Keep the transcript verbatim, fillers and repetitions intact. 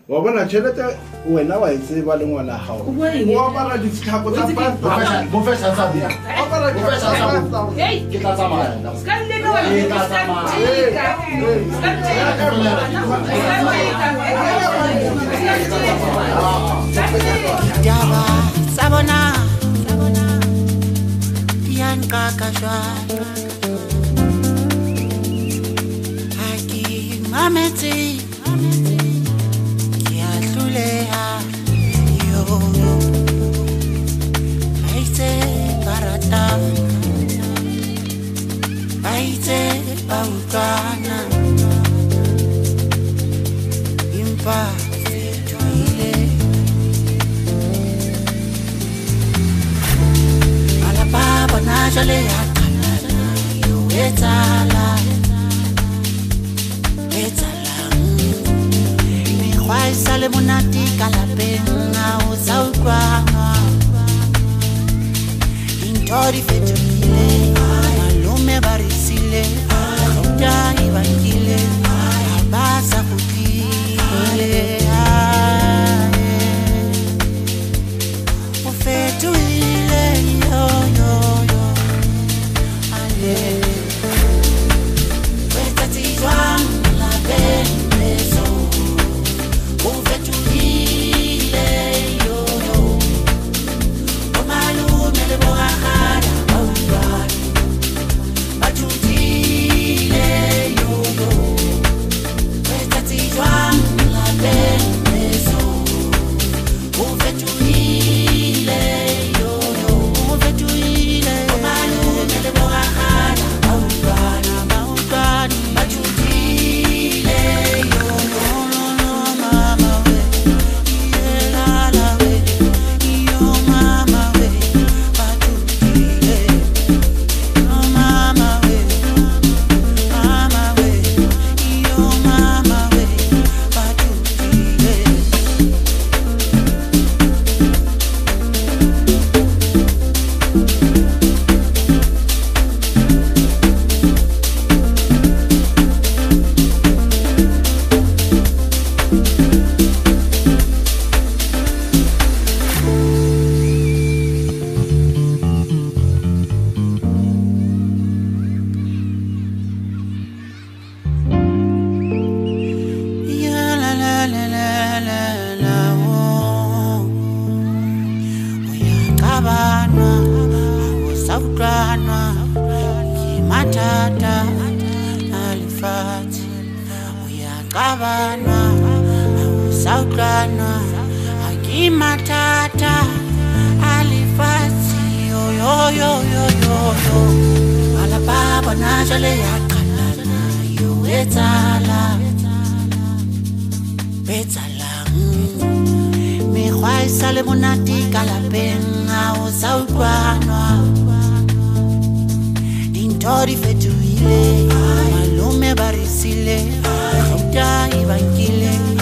Wa bona tšhelete wena wa e tseba le ngwana hao. Wa bara ditlhako tsa pasta. Mo fe sa sa dia. Wa bara ditlhako tsa pasta. Ke tla tsamaya. Ska le no wa Ke tla tsamaya. Java sabona Bianca casual Aki mameti Kia lulea yo Aite barata Aite pautana Impa Jale akala yo etala etala mi khwaisa le monati kalapena o saukwana intori fetile malume barisile khota ibangile abasa kutile o fetile yo yo Matata alifati uyaqabana awusawuqana akimatata alifati yo yo yo yo yo alababa najale yaqala yo etala betala mi khwaisa le monati kalapena awusawuqana Tori fetuile malume barisile khota ibangile